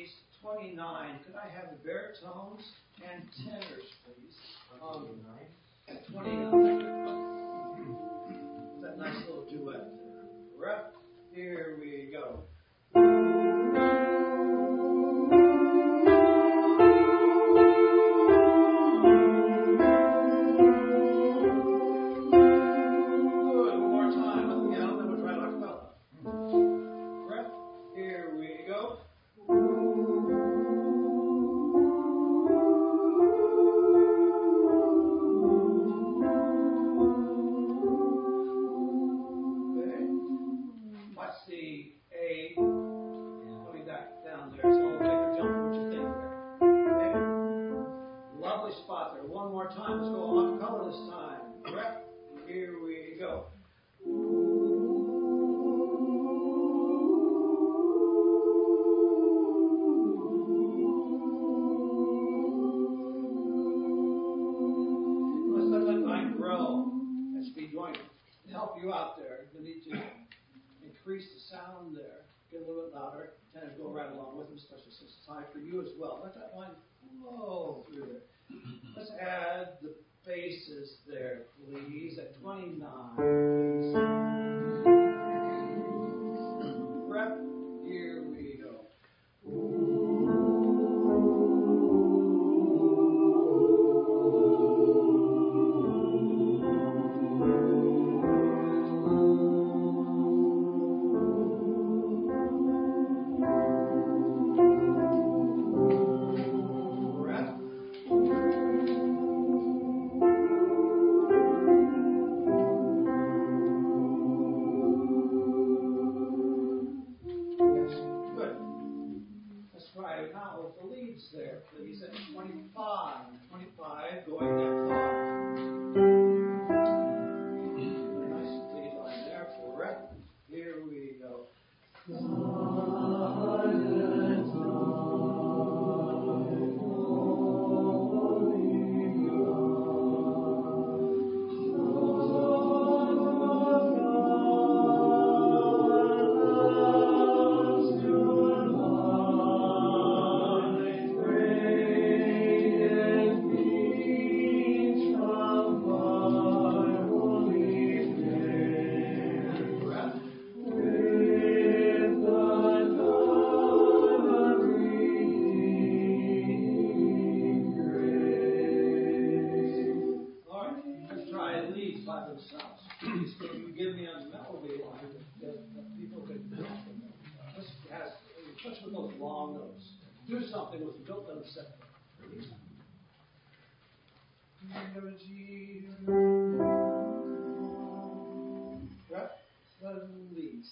page 29. Could I have the baritones and tenors, please? 29. That nice little duet there. Right, here we go. For you as well. Let that line flow through there. Let's add the basses there, please, at 29, please. Rep, here we go. There, please, at 25. 25, going that far. Nice lead line there for it. Here we go. Do something with the built on set. Release.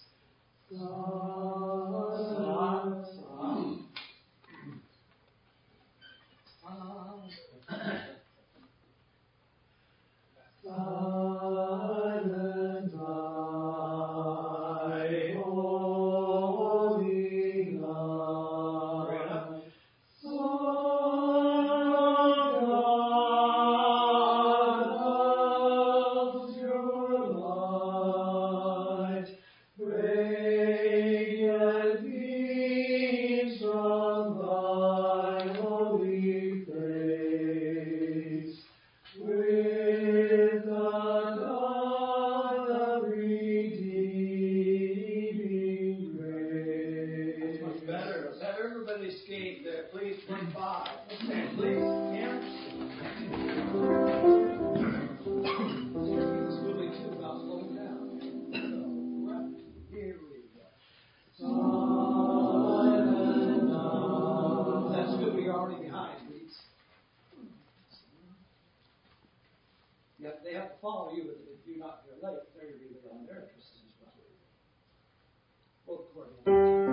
They have to follow you, but if you're not here late, they're going to be on their interests as well. Both coordinates.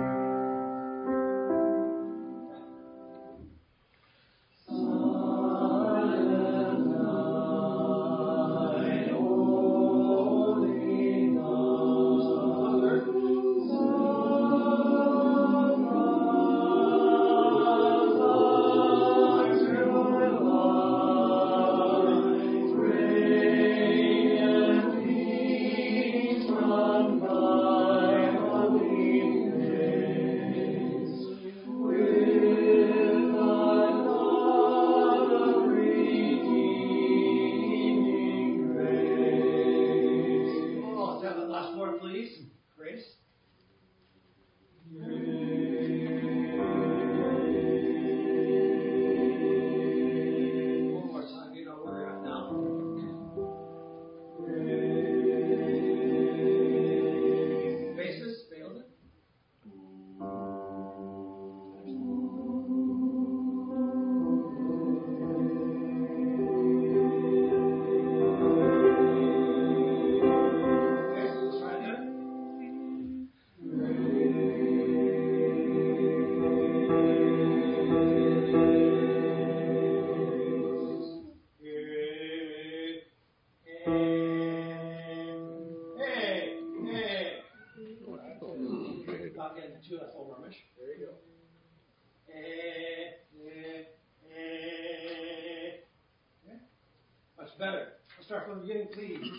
from the beginning, please.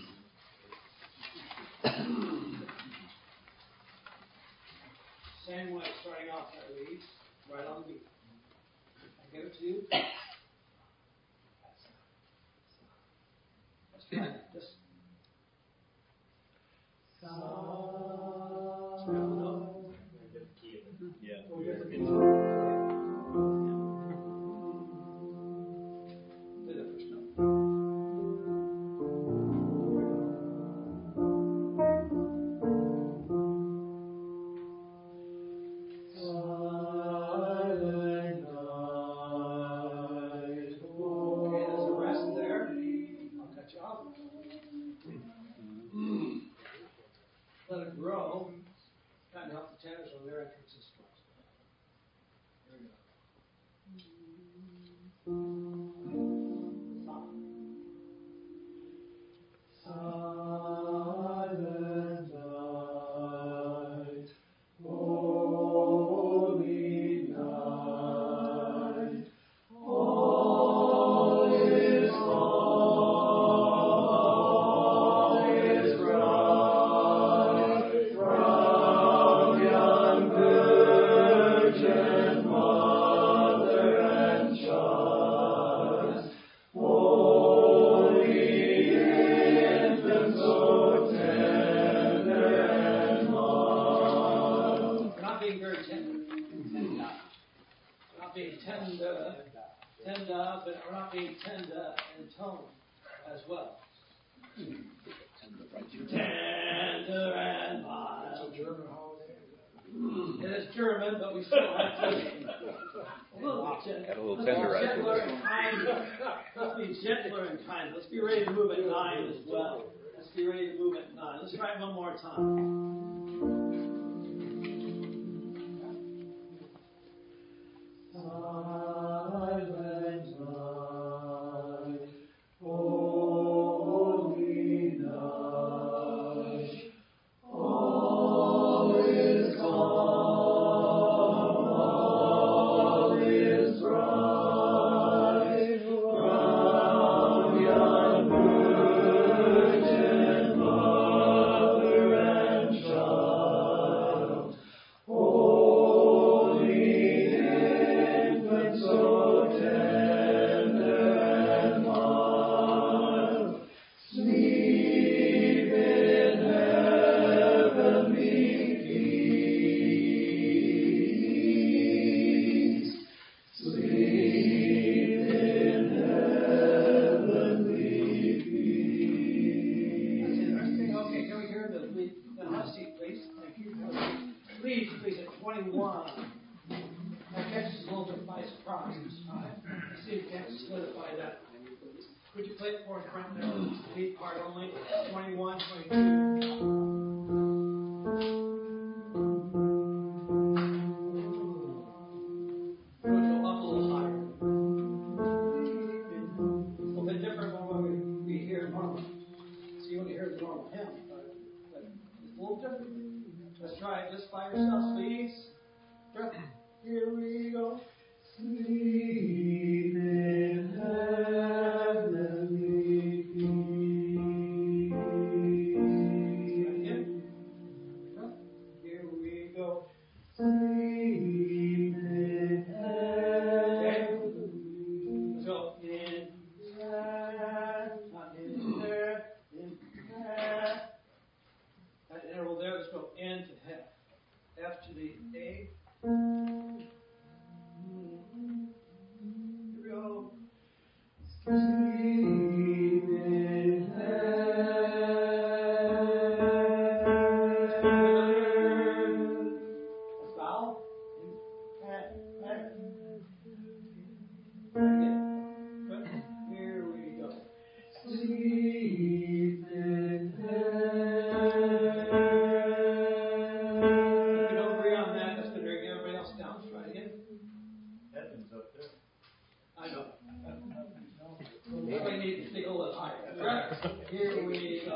Same way, starting off that leads, right on the beat. I give it to you. Let's try that. Just. Yeah. Let it grow. Kind of help the tenors on their entrance and starts. Here we go. Silent night, holy night, all is tender, but we're not being tender in tone as well. Tender and mild. It is German, but we still have to be a little gentler and kinder. Let's be gentler and kind. Let's be ready to move at 9 as well. Let's be ready to move at 9. Let's try it one more time. Please, at 21. That catches us a little bit by surprise. Let's see if you can solidify that. Could you play it for us, Brent? Lead part only. 21, 22. Go up a little higher. A little bit different from what we hear normally. So you want to hear the normal hymn, but it's a little different. Let's try it just by yourself, please. Here we go. Sleep in heavenly peace. Here we go. Sleep in heavenly peace. So in there, not in there, in there. That interval there, let's go N to F. F to the A. Here we go. Sleep in heaven. That's vowel. Again. Good. Here we go. Sleep in heaven. Everybody needs to sing a little higher. Right. Here we go.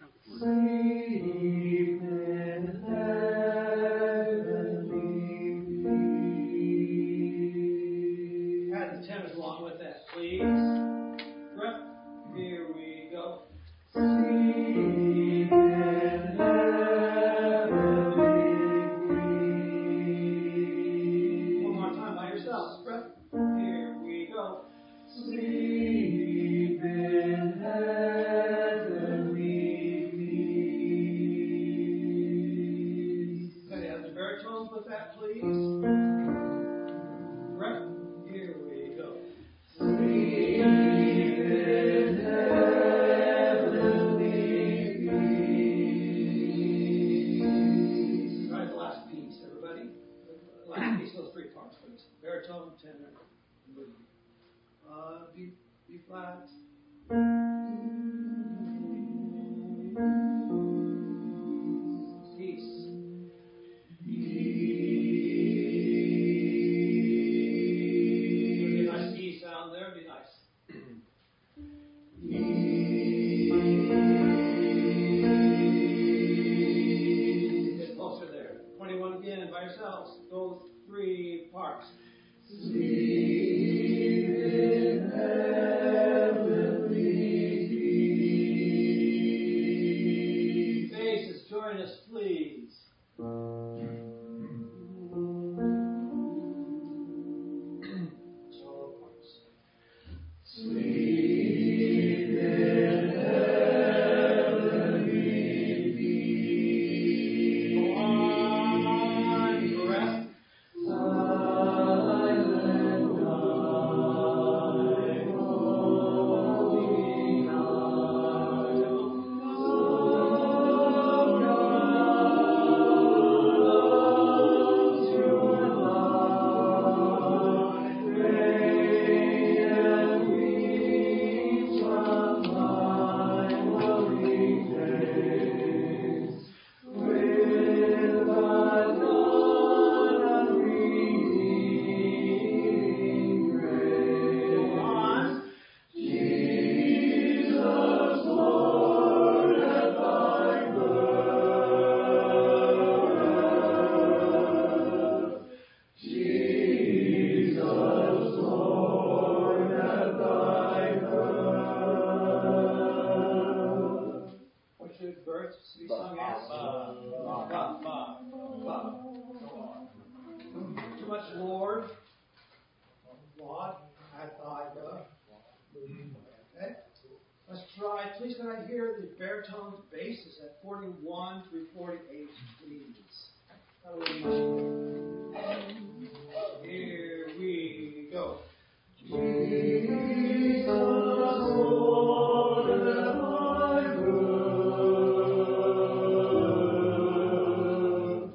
Sleep in heavenly peace. Add the tenors along with that, please. Right. Here we go. Sleep in heavenly peace. Can I have the baritones with that, please? Right. Here we go. Sleep in heavenly peace. All right, the last piece, everybody. The last piece, those three parts, please. Baritone, tenor, B flat. Peace. Be a nice E sound there, be nice. Get closer there. 21 again by yourselves. Those three parts. Sleep in heavenly peace. Faces, join us, please. Solo parts. Sleep in heavenly peace. Go on, rest. Silent night, holy night. Loves your light, radiant beams from my lonely days. With the dawn of redeeming grace. On. Jesus, Lord, at thy birth. Jesus, Lord, at thy birth. What should births be sung as? Ba. Go on. Too much Lord. Laud at thy birth. Okay. Let's try. Please, can I hear the baritones basses at 41 through 48, please? How do we Here we go. Jesus, Lord, at thy birth.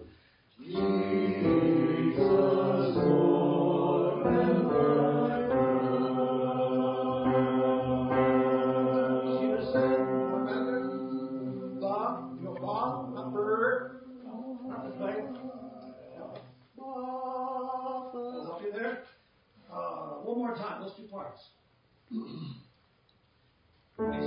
Jesus, Lord, at thy birth. Unison. Remember? Ba. You know, ba, not bird. Not this way. I'll help you there. One more time, those two parts. It's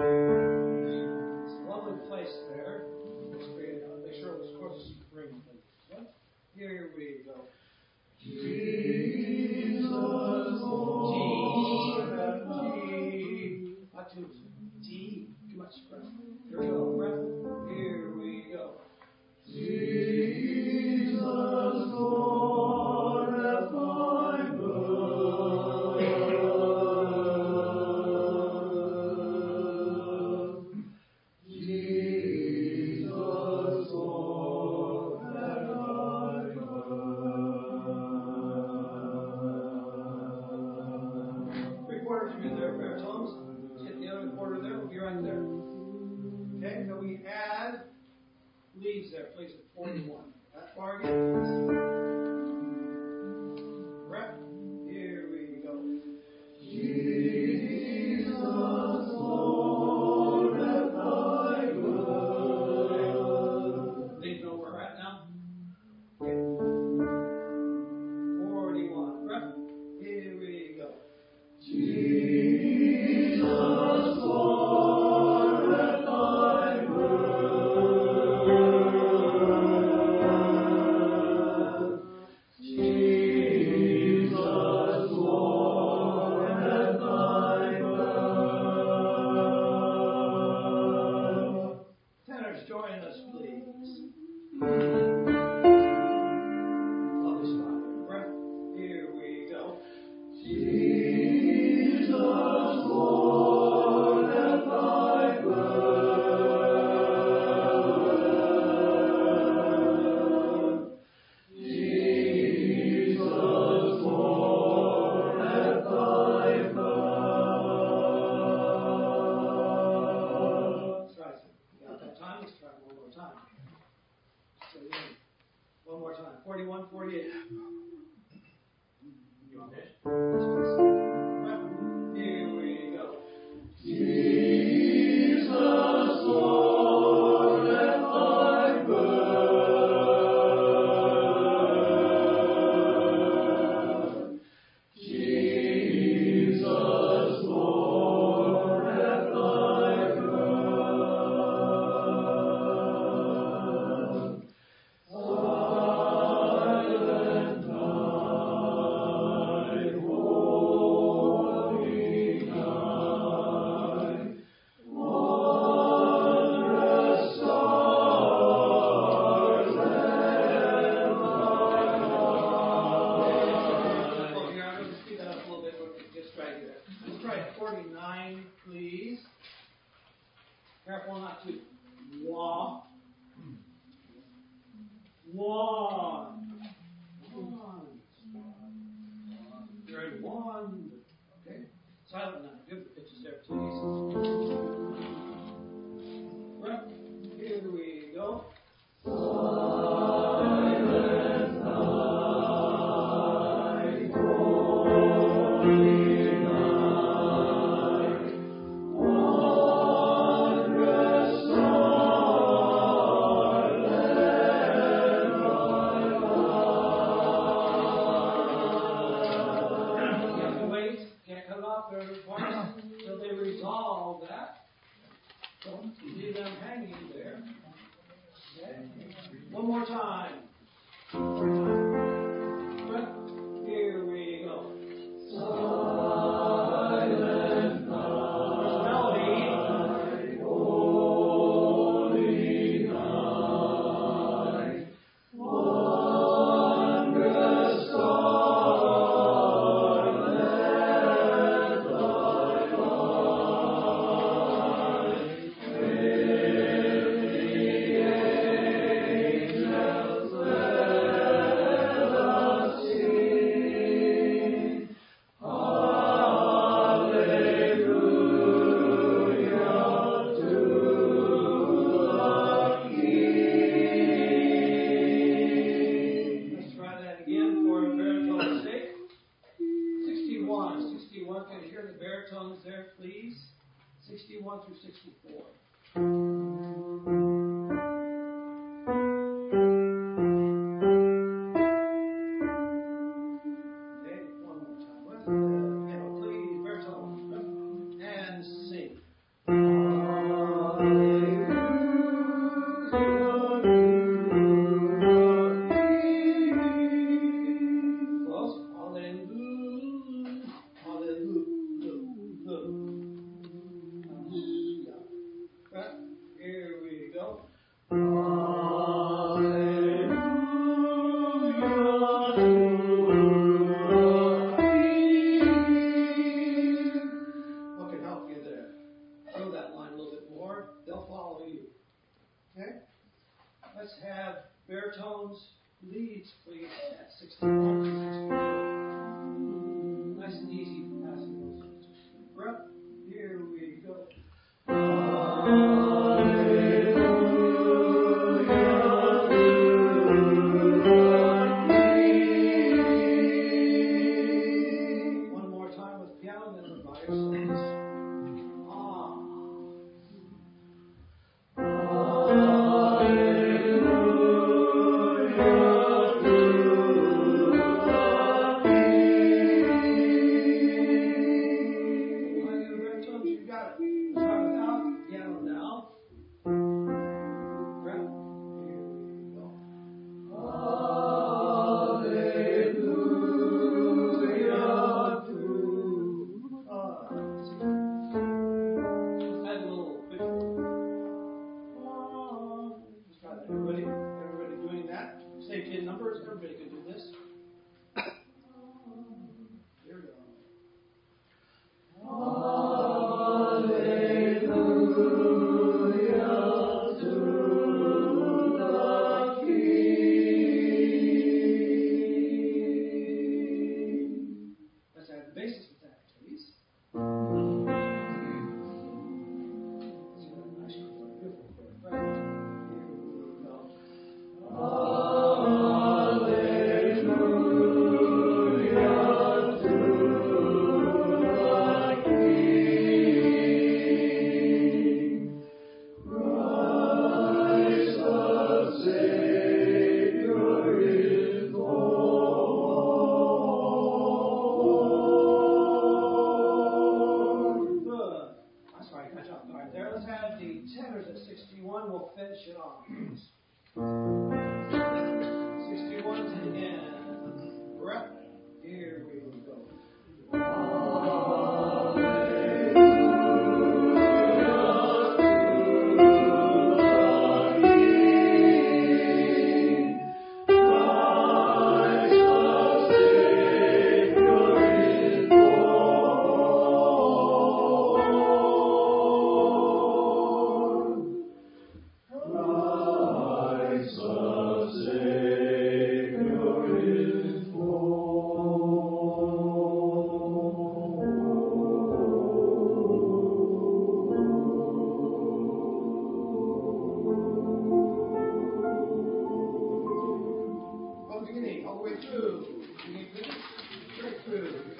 a lovely place there. Let's make sure this course is spring. Here we go. Jesus, Lord, G. Not too T. Too much breath. Here we go. Breath. Here we go. Jesus, Lord, at thy birth. Jesus, Lord, at thy birth. Here we go. Jesus, Lord, let thy birth. Jesus, Lord, let thy birth. Silent night, holy night, wondrous star, let thy Oh, here, I'm going to speed that up a little bit. We'll get straight here. Let's try 49, please. Careful not to wah. One. You're in one. Okay. Silent night. Good pitches there, please. Right. Here we go. silent night, holy night, wondrous star, let thy light. You have to wait. Can't cut it off there twice until they resolve that. Don't leave them hanging there. Okay. One more time. Right. Here we go. Silent Melody. night, holy night, wondrous star, let thy light. With the angels let us sing. Hallelujah to the King. Let's try that again for baritone's sake. 61. 61. Can you hear the baritones there, please? 61 through 64. Okay, one more time. Please, baritone. And sing. Close. Hallelujah. Hallelujah. Right. Here we go.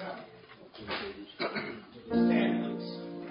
Stand,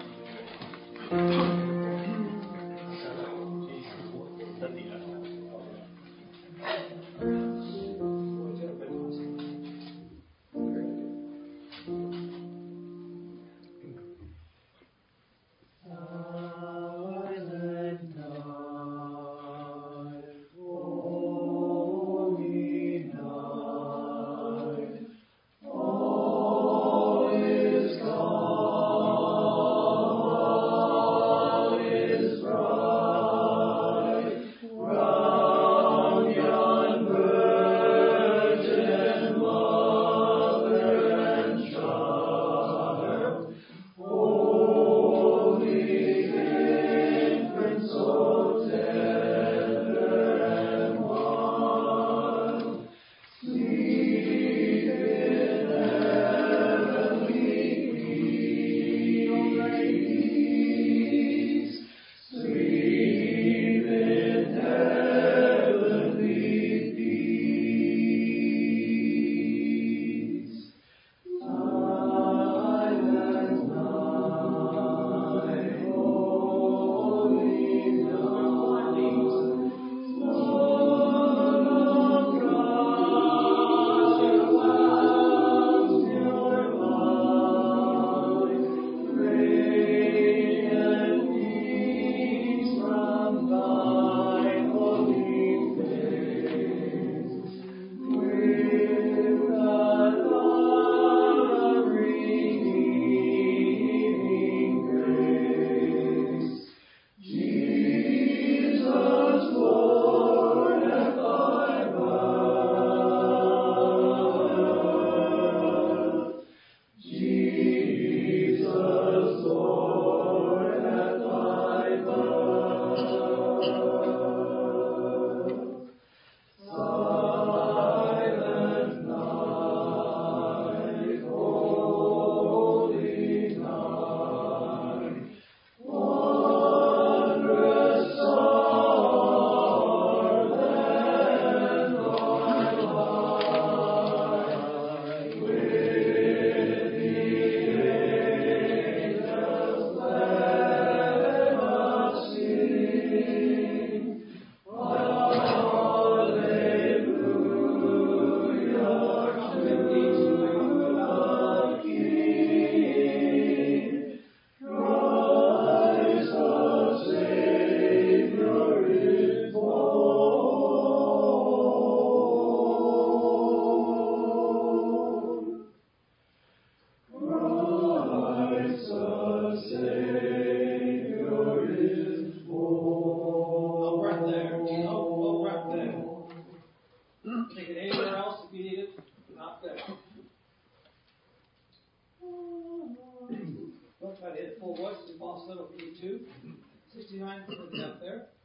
Take it anywhere else if you need it. Not there. Don't try to hit full voice. It's falsetto if you need to. 69 will be up there.